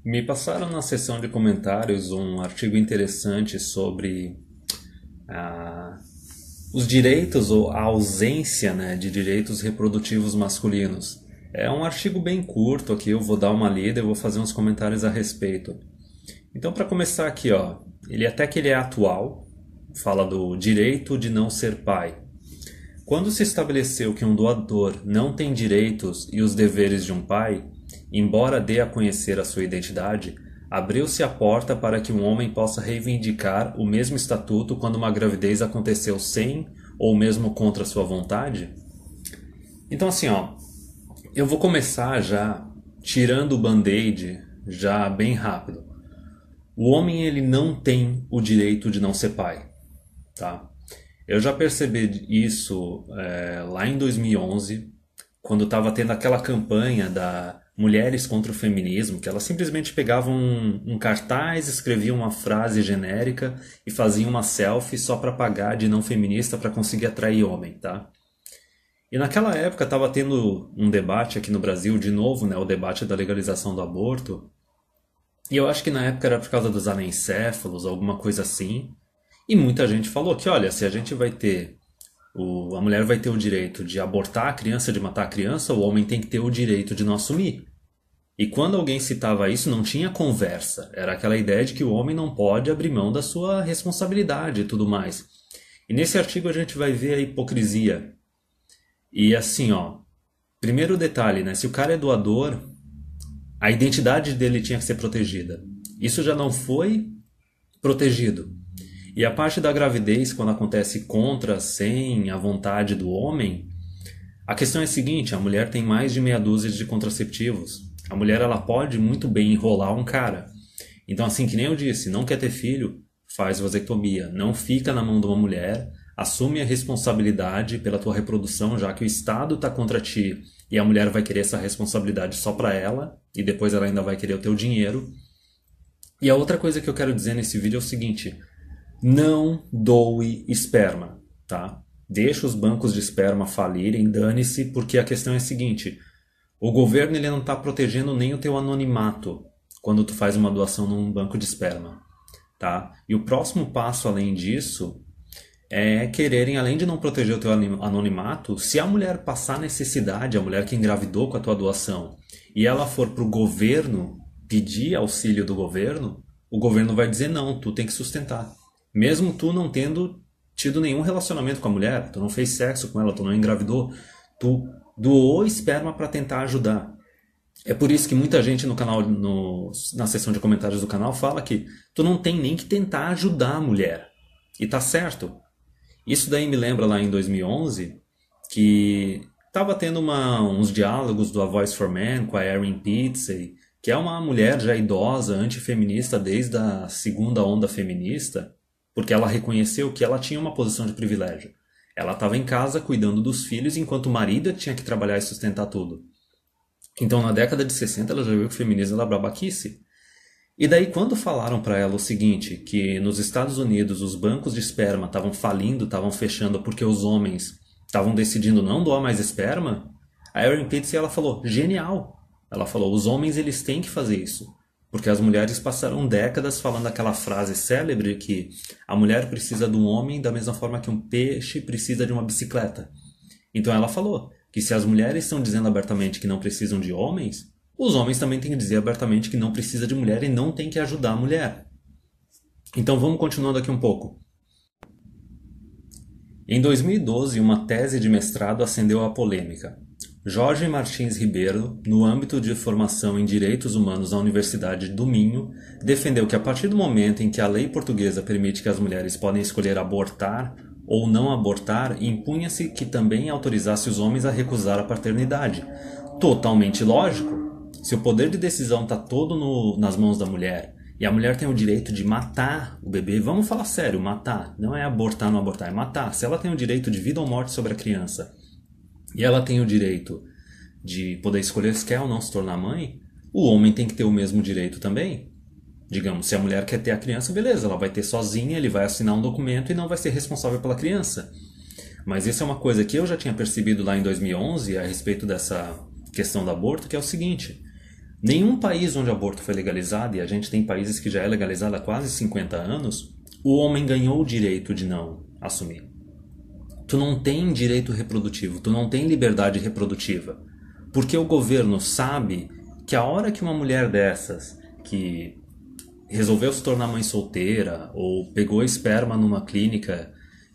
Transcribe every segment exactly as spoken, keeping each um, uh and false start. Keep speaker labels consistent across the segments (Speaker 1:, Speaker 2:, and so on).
Speaker 1: Me passaram na seção de comentários um artigo interessante sobre ah, os direitos ou a ausência, né, de direitos reprodutivos masculinos. É um artigo bem curto aqui, eu vou dar uma lida e vou fazer uns comentários a respeito. Então, para começar aqui, ó, ele até que ele é atual, fala do direito de não ser pai. Quando se estabeleceu que um doador não tem direitos e os deveres de um pai, embora dê a conhecer a sua identidade, abriu-se a porta para que um homem possa reivindicar o mesmo estatuto quando uma gravidez aconteceu sem ou mesmo contra sua vontade? Então assim, ó, eu vou começar já tirando o band-aid já bem rápido. O homem ele não tem o direito de não ser pai, tá? Eu já percebi isso é, lá em dois mil e onze, quando estava tendo aquela campanha da Mulheres contra o Feminismo, que elas simplesmente pegavam um, um cartaz, escreviam uma frase genérica e faziam uma selfie só para pagar de não feminista para conseguir atrair homem, tá? E naquela época estava tendo um debate aqui no Brasil, de novo, né, o debate da legalização do aborto. E eu acho que na época era por causa dos anencéfalos, alguma coisa assim. E muita gente falou que, olha, se a gente vai ter, o, a mulher vai ter o direito de abortar a criança, de matar a criança, o homem tem que ter o direito de não assumir. E quando alguém citava isso, não tinha conversa. Era aquela ideia de que o homem não pode abrir mão da sua responsabilidade e tudo mais. E nesse artigo a gente vai ver a hipocrisia. E assim, ó, primeiro detalhe, né? Se o cara é doador, a identidade dele tinha que ser protegida. Isso já não foi protegido. E a parte da gravidez, quando acontece contra, sem a vontade do homem, a questão é a seguinte, a mulher tem mais de meia dúzia de contraceptivos. A mulher ela pode muito bem enrolar um cara. Então assim, que nem eu disse, não quer ter filho, faz vasectomia. Não fica na mão de uma mulher, assume a responsabilidade pela tua reprodução, já que o Estado está contra ti e a mulher vai querer essa responsabilidade só para ela, e depois ela ainda vai querer o teu dinheiro. E a outra coisa que eu quero dizer nesse vídeo é o seguinte: não doe esperma, tá? Deixa os bancos de esperma falirem, dane-se, porque a questão é a seguinte: o governo ele não está protegendo nem o teu anonimato quando tu faz uma doação num banco de esperma, tá? E o próximo passo além disso é quererem, além de não proteger o teu anonimato, se a mulher passar necessidade, a mulher que engravidou com a tua doação, e ela for para o governo pedir auxílio do governo, o governo vai dizer não, tu tem que sustentar. Mesmo tu não tendo tido nenhum relacionamento com a mulher, tu não fez sexo com ela, tu não engravidou, tu doou esperma para tentar ajudar. É por isso que muita gente no canal, no, na seção de comentários do canal, fala que tu não tem nem que tentar ajudar a mulher. E tá certo. Isso daí me lembra lá em dois mil e onze, que estava tendo uma, uns diálogos do A Voice for Men com a Erin Pizzey, que é uma mulher já idosa, antifeminista desde a segunda onda feminista, porque ela reconheceu que ela tinha uma posição de privilégio. Ela estava em casa cuidando dos filhos, enquanto o marido tinha que trabalhar e sustentar tudo. Então, na década de sessenta, ela já viu que o feminismo era babaquice. E daí, quando falaram para ela o seguinte, que nos Estados Unidos os bancos de esperma estavam falindo, estavam fechando porque os homens estavam decidindo não doar mais esperma, a Erin Pizzey ela falou, genial! Ela falou, os homens eles têm que fazer isso. Porque as mulheres passaram décadas falando aquela frase célebre que a mulher precisa de um homem da mesma forma que um peixe precisa de uma bicicleta. Então ela falou que se as mulheres estão dizendo abertamente que não precisam de homens, os homens também têm que dizer abertamente que não precisa de mulher e não tem que ajudar a mulher. Então vamos continuando aqui um pouco. Em dois mil e doze, uma tese de mestrado acendeu a polêmica. Jorge Martins Ribeiro, no âmbito de formação em Direitos Humanos na Universidade do Minho, defendeu que a partir do momento em que a lei portuguesa permite que as mulheres podem escolher abortar ou não abortar, impunha-se que também autorizasse os homens a recusar a paternidade. Totalmente lógico. Se o poder de decisão está todo no, nas mãos da mulher, e a mulher tem o direito de matar o bebê, vamos falar sério, matar, não é abortar ou não abortar, é matar. Se ela tem o direito de vida ou morte sobre a criança, e ela tem o direito de poder escolher se quer ou não se tornar mãe, o homem tem que ter o mesmo direito também. Digamos, se a mulher quer ter a criança, beleza, ela vai ter sozinha, ele vai assinar um documento e não vai ser responsável pela criança. Mas isso é uma coisa que eu já tinha percebido lá em dois mil e onze a respeito dessa questão do aborto, que é o seguinte: Nenhum país onde o aborto foi legalizado, e a gente tem países que já é legalizado há quase cinquenta anos, o homem ganhou o direito de não assumir. Tu não tem direito reprodutivo, tu não tem liberdade reprodutiva. Porque o governo sabe que a hora que uma mulher dessas, que resolveu se tornar mãe solteira, ou pegou esperma numa clínica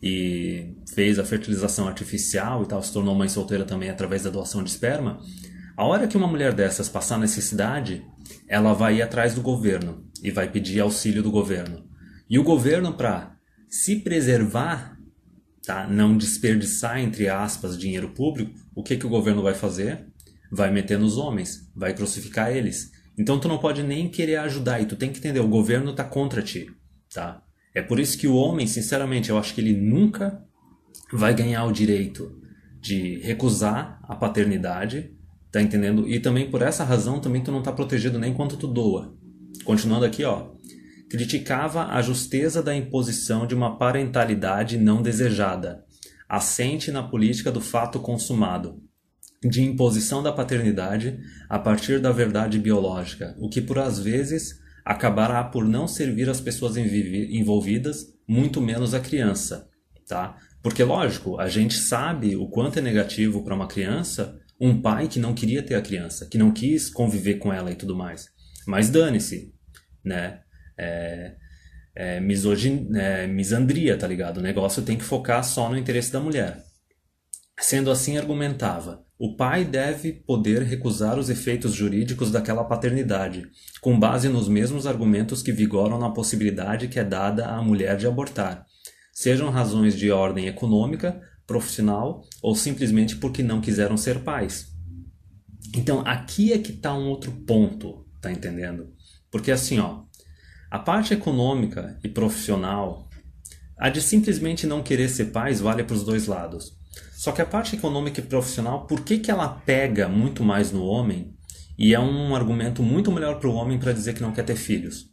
Speaker 1: e fez a fertilização artificial e tal, se tornou mãe solteira também através da doação de esperma, a hora que uma mulher dessas passar necessidade, ela vai ir atrás do governo e vai pedir auxílio do governo. E o governo, para se preservar, tá, não desperdiçar, entre aspas, dinheiro público, o que, que o governo vai fazer? Vai meter nos homens, vai crucificar eles. Então tu não pode nem querer ajudar, e tu tem que entender, o governo está contra ti, tá? É por isso que o homem, sinceramente, eu acho que ele nunca vai ganhar o direito de recusar a paternidade, tá entendendo? E também por essa razão também tu não tá protegido nem quando tu doa. Continuando aqui, ó. Criticava a justeza da imposição de uma parentalidade não desejada, assente na política do fato consumado, de imposição da paternidade a partir da verdade biológica, o que por às vezes acabará por não servir as pessoas envolvidas, muito menos a criança, tá? Porque lógico, a gente sabe o quanto é negativo para uma criança um pai que não queria ter a criança, que não quis conviver com ela e tudo mais. Mas dane-se, né? É, é, misogin, é misandria, tá ligado? O negócio tem que focar só no interesse da mulher. Sendo assim, argumentava, o pai deve poder recusar os efeitos jurídicos daquela paternidade, com base nos mesmos argumentos que vigoram na possibilidade que é dada à mulher de abortar, sejam razões de ordem econômica, profissional ou simplesmente porque não quiseram ser pais. Então, aqui é que está um outro ponto, tá entendendo? Porque assim, ó, a parte econômica e profissional, a de simplesmente não querer ser pais vale para os dois lados. Só que a parte econômica e profissional, por que que ela pega muito mais no homem e é um argumento muito melhor para o homem para dizer que não quer ter filhos?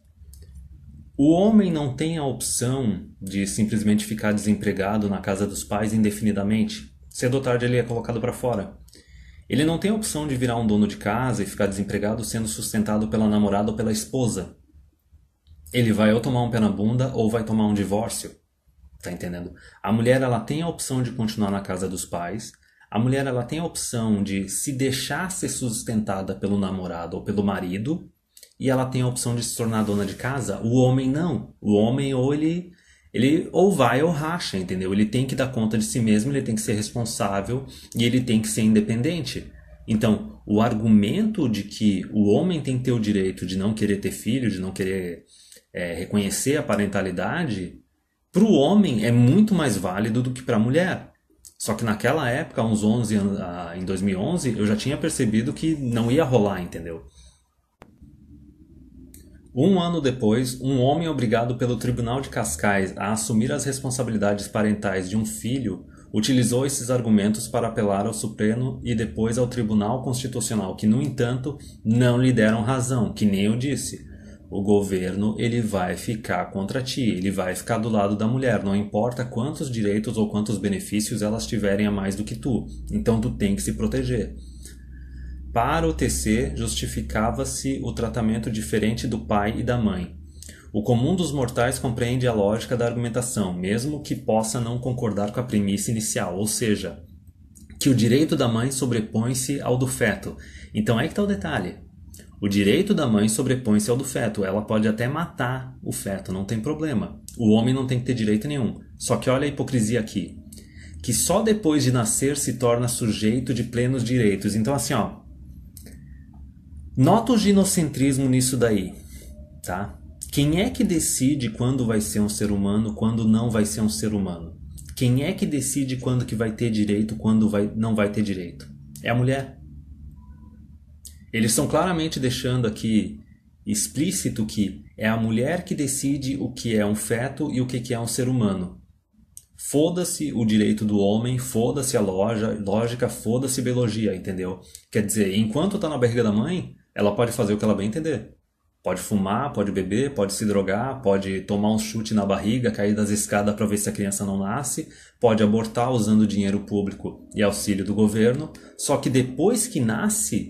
Speaker 1: O homem não tem a opção de simplesmente ficar desempregado na casa dos pais indefinidamente. Cedo ou tarde ele é colocado para fora. Ele não tem a opção de virar um dono de casa e ficar desempregado sendo sustentado pela namorada ou pela esposa. Ele vai ou tomar um pé na bunda ou vai tomar um divórcio. Tá entendendo? A mulher ela tem a opção de continuar na casa dos pais. A mulher ela tem a opção de se deixar ser sustentada pelo namorado ou pelo marido. E ela tem a opção de se tornar dona de casa. O homem não. O homem ou ele, ele ou vai ou racha, entendeu? Ele tem que dar conta de si mesmo, ele tem que ser responsável e ele tem que ser independente. Então, o argumento de que o homem tem que ter o direito de não querer ter filho, de não querer é, reconhecer a parentalidade, para o homem é muito mais válido do que para a mulher. Só que naquela época, uns onze anos, em dois mil e onze, eu já tinha percebido que não ia rolar, entendeu? Um ano depois, um homem obrigado pelo Tribunal de Cascais a assumir as responsabilidades parentais de um filho utilizou esses argumentos para apelar ao Supremo e depois ao Tribunal Constitucional, que, no entanto, não lhe deram razão, que nem eu disse. O governo ele vai ficar contra ti, ele vai ficar do lado da mulher, não importa quantos direitos ou quantos benefícios elas tiverem a mais do que tu. Então tu tem que se proteger. Para o T C, justificava-se o tratamento diferente do pai e da mãe. O comum dos mortais compreende a lógica da argumentação, mesmo que possa não concordar com a premissa inicial, ou seja, que o direito da mãe sobrepõe-se ao do feto. Então é que está o detalhe. O direito da mãe sobrepõe-se ao do feto. Ela pode até matar o feto, não tem problema. O homem não tem que ter direito nenhum. Só que olha a hipocrisia aqui. Que só depois de nascer se torna sujeito de plenos direitos. Então assim, ó. Nota o ginocentrismo nisso daí, tá? Quem é que decide quando vai ser um ser humano, quando não vai ser um ser humano? Quem é que decide quando que vai ter direito, quando vai, não vai ter direito? É a mulher. Eles estão claramente deixando aqui explícito que é a mulher que decide o que é um feto e o que é um ser humano. Foda-se o direito do homem, foda-se a loja, lógica, foda-se a biologia, entendeu? Quer dizer, enquanto tá na barriga da mãe, ela pode fazer o que ela bem entender. Pode fumar, pode beber, pode se drogar, pode tomar um chute na barriga, cair das escadas para ver se a criança não nasce, pode abortar usando dinheiro público e auxílio do governo, só que depois que nasce,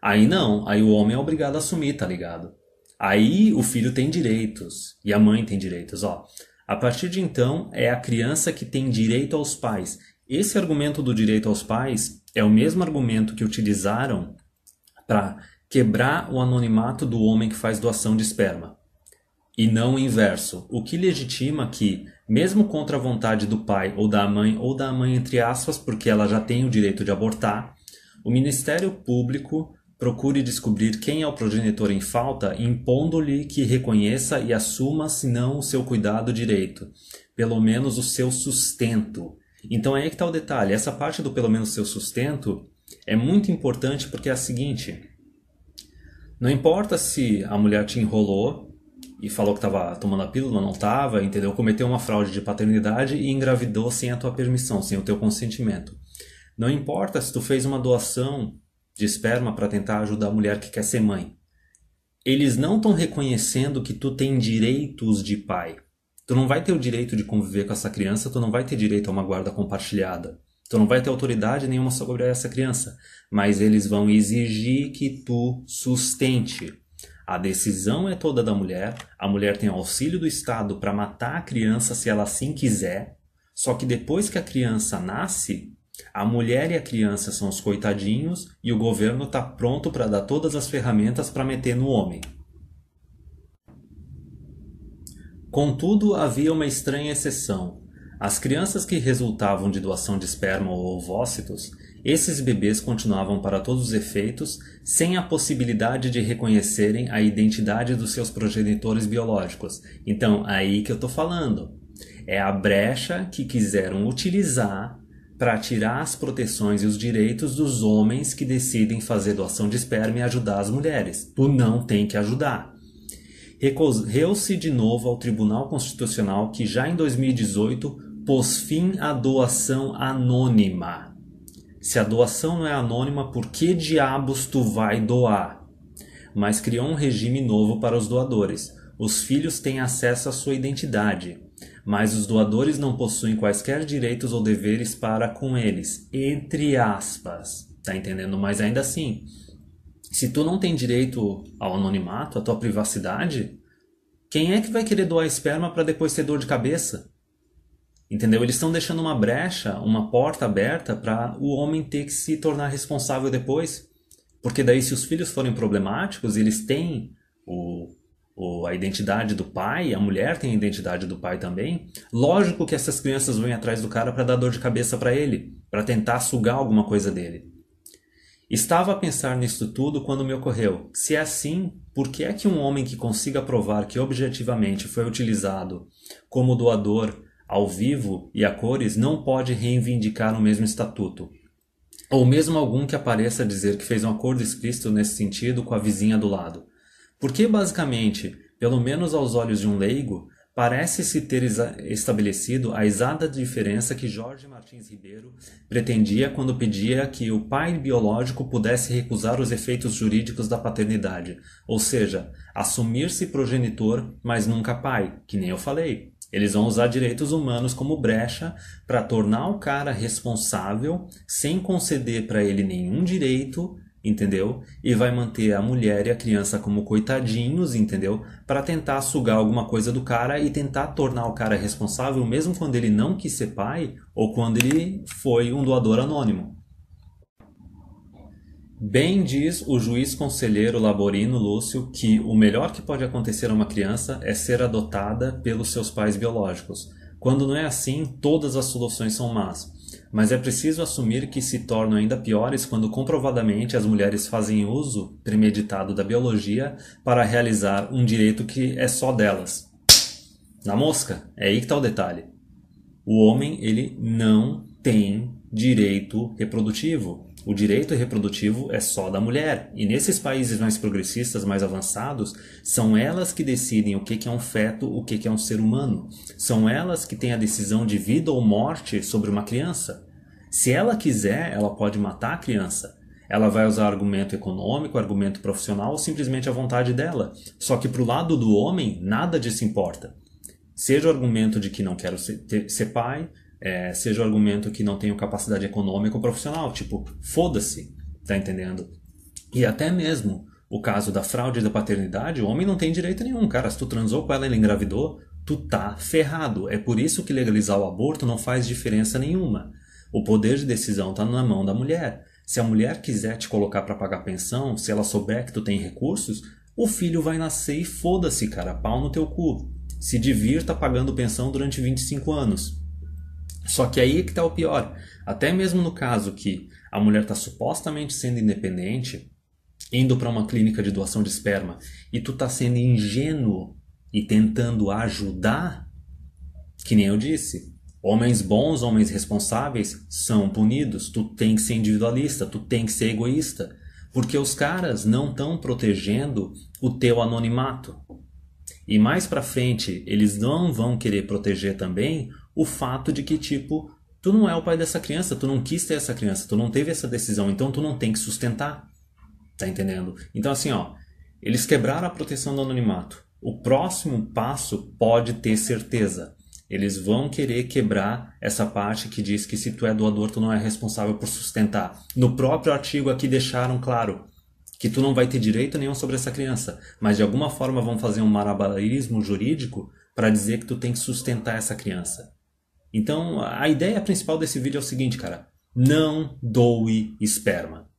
Speaker 1: Aí não, aí o homem é obrigado a assumir, tá ligado? Aí o filho tem direitos e a mãe tem direitos, ó. A partir de então, é a criança que tem direito aos pais. Esse argumento do direito aos pais é o mesmo argumento que utilizaram para quebrar o anonimato do homem que faz doação de esperma. E não o inverso, o que legitima que, mesmo contra a vontade do pai ou da mãe, ou da mãe entre aspas, porque ela já tem o direito de abortar, o Ministério Público procure descobrir quem é o progenitor em falta, impondo-lhe que reconheça e assuma, se não o seu cuidado direito, pelo menos o seu sustento. Então é aí que está o detalhe, essa parte do pelo menos seu sustento é muito importante porque é a seguinte, não importa se a mulher te enrolou e falou que estava tomando a pílula, não estava, entendeu? Cometeu uma fraude de paternidade e engravidou sem a tua permissão, sem o teu consentimento. Não importa se tu fez uma doação de esperma para tentar ajudar a mulher que quer ser mãe. Eles não estão reconhecendo que tu tem direitos de pai. Tu não vai ter o direito de conviver com essa criança, tu não vai ter direito a uma guarda compartilhada. Tu não vai ter autoridade nenhuma sobre essa criança. Mas eles vão exigir que tu sustente. A decisão é toda da mulher. A mulher tem auxílio do Estado para matar a criança se ela assim quiser. Só que depois que a criança nasce, a mulher e a criança são os coitadinhos e o governo está pronto para dar todas as ferramentas para meter no homem. Contudo, havia uma estranha exceção. As crianças que resultavam de doação de esperma ou ovócitos, esses bebês continuavam para todos os efeitos sem a possibilidade de reconhecerem a identidade dos seus progenitores biológicos. Então, aí que eu estou falando. É a brecha que quiseram utilizar para tirar as proteções e os direitos dos homens que decidem fazer doação de esperma e ajudar as mulheres. Tu não tem que ajudar. Recorreu-se de novo ao Tribunal Constitucional que já em dois mil e dezoito pôs fim à doação anônima. Se a doação não é anônima, por que diabos tu vai doar? Mas criou um regime novo para os doadores. Os filhos têm acesso à sua identidade, mas os doadores não possuem quaisquer direitos ou deveres para com eles, entre aspas. Tá entendendo? Mas ainda assim, se tu não tem direito ao anonimato, à tua privacidade, quem é que vai querer doar esperma para depois ter dor de cabeça? Entendeu? Eles estão deixando uma brecha, uma porta aberta para o homem ter que se tornar responsável depois. Porque daí se os filhos forem problemáticos, eles têm o, o, a identidade do pai, a mulher tem a identidade do pai também. Lógico que essas crianças vão atrás do cara para dar dor de cabeça para ele, para tentar sugar alguma coisa dele. Estava a pensar nisto tudo quando me ocorreu. Se é assim, por que é que um homem que consiga provar que objetivamente foi utilizado como doador ao vivo e a cores não pode reivindicar o mesmo estatuto? Ou mesmo algum que apareça a dizer que fez um acordo explícito nesse sentido com a vizinha do lado? Porque basicamente, pelo menos aos olhos de um leigo, parece-se ter estabelecido a exata diferença que Jorge Martins Ribeiro pretendia quando pedia que o pai biológico pudesse recusar os efeitos jurídicos da paternidade, ou seja, assumir-se progenitor, mas nunca pai, que nem eu falei. Eles vão usar direitos humanos como brecha para tornar o cara responsável sem conceder para ele nenhum direito, entendeu? E vai manter a mulher e a criança como coitadinhos, entendeu? Para tentar sugar alguma coisa do cara e tentar tornar o cara responsável mesmo quando ele não quis ser pai ou quando ele foi um doador anônimo. Bem diz o juiz conselheiro Laborino Lúcio que o melhor que pode acontecer a uma criança é ser adotada pelos seus pais biológicos. Quando não é assim, todas as soluções são más. Mas é preciso assumir que se tornam ainda piores quando comprovadamente as mulheres fazem uso premeditado da biologia para realizar um direito que é só delas. Na mosca, é aí que está o detalhe. O homem, ele não tem direito reprodutivo. O direito reprodutivo é só da mulher. E nesses países mais progressistas, mais avançados, são elas que decidem o que é um feto, o que é um ser humano. São elas que têm a decisão de vida ou morte sobre uma criança. Se ela quiser, ela pode matar a criança. Ela vai usar argumento econômico, argumento profissional ou simplesmente a vontade dela. Só que para o lado do homem, nada disso importa. Seja o argumento de que não quero ser, ter, ser pai, é, seja o argumento que não tenho capacidade econômica ou profissional. Tipo, foda-se, tá entendendo? E até mesmo o caso da fraude da paternidade, o homem não tem direito nenhum. Cara, se tu transou com ela e ela engravidou, tu tá ferrado. É por isso que legalizar o aborto não faz diferença nenhuma. O poder de decisão tá na mão da mulher. Se a mulher quiser te colocar para pagar pensão, se ela souber que tu tem recursos, o filho vai nascer e foda-se, cara, pau no teu cu. Se divirta pagando pensão durante vinte e cinco anos. Só que aí é que tá o pior. Até mesmo no caso que a mulher tá supostamente sendo independente, indo para uma clínica de doação de esperma, e tu tá sendo ingênuo e tentando ajudar, que nem eu disse, homens bons, homens responsáveis são punidos. Tu tem que ser individualista, tu tem que ser egoísta, porque os caras não estão protegendo o teu anonimato. E mais pra frente, eles não vão querer proteger também o fato de que, tipo, tu não é o pai dessa criança, tu não quis ter essa criança, tu não teve essa decisão, então tu não tem que sustentar. Tá entendendo? Então assim, ó, eles quebraram a proteção do anonimato. O próximo passo, pode ter certeza, eles vão querer quebrar essa parte que diz que se tu é doador, tu não é responsável por sustentar. No próprio artigo aqui deixaram claro que tu não vai ter direito nenhum sobre essa criança, mas de alguma forma vão fazer um malabarismo jurídico para dizer que tu tem que sustentar essa criança. Então, a ideia principal desse vídeo é o seguinte, cara, não doe esperma.